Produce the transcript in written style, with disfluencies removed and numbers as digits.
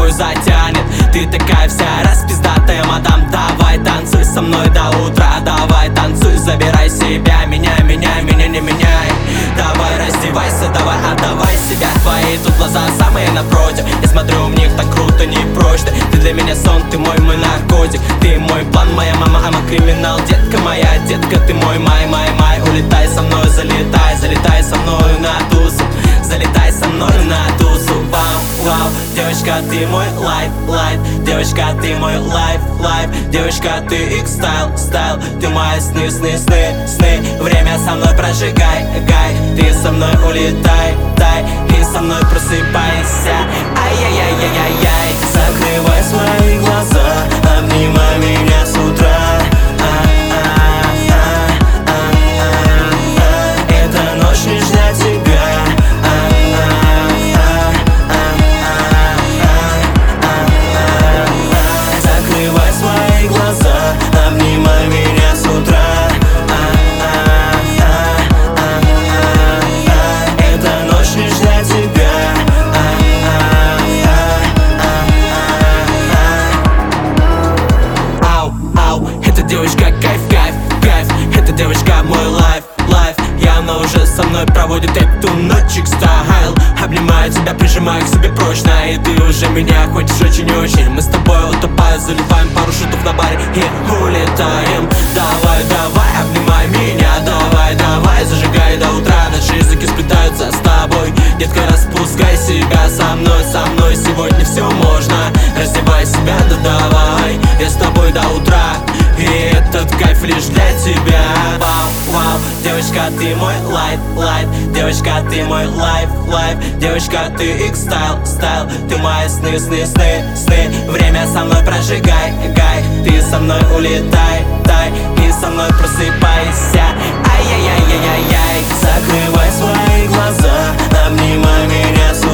собой затянет. Ты такая вся распиздатая, мадам, давай танцуй со мной до утра. Давай танцуй, забирай себя, меня не меняй. Давай раздевайся, давай отдавай себя. Твои тут глаза самые напротив, я смотрю в них так круто, непрочно. Ты для меня сон, ты мой наркотик. Ты мой план, моя мама, ама криминал. Детка моя, детка, ты мой май. Улетай со мной, залетай со мною на тусу. Залетай со мною на тусу. Вау, девочка, ты мой лайф. Девочка, ты мой лайф. Девочка, ты X-стайл. Ты мои сны. Время со мной прожигай. Ты со мной улетай, и со мной просыпайся. Ай-яй-яй-яй-яй. Закрывай свои глаза, обнимай меня с утра. Эта ночь лишь для тебя. Закрывай свои глаза, обнимай меня с утра. Эта ночь лишь для тебя. Ау, эта девочка кайф. Эта девочка мой лайф. Явно уже со мной проводит эту ночь стайл. Обнимаю тебя, прижимаю к себе прочно. И ты уже меня хочешь очень. Мы с тобой утопаем, заливаем пару шутов на баре и улетаем. Давай, обнимай меня. Давай, зажигай до утра. Наши языки сплетаются с тобой. Детка, распускай себя со мной. Сегодня все можно. Раздевай себя, да давай. Я с тобой до утра. И этот кайф лишь для тебя. Вау, девочка, ты мой лайф. Девочка, ты мой лайф. Девочка, ты X-стайл. Ты мои сны. Время со мной прожигай. Ты со мной улетай, и со мной просыпайся. Ай-яй-яй-яй-яй. Закрывай свои глаза, обнимай меня с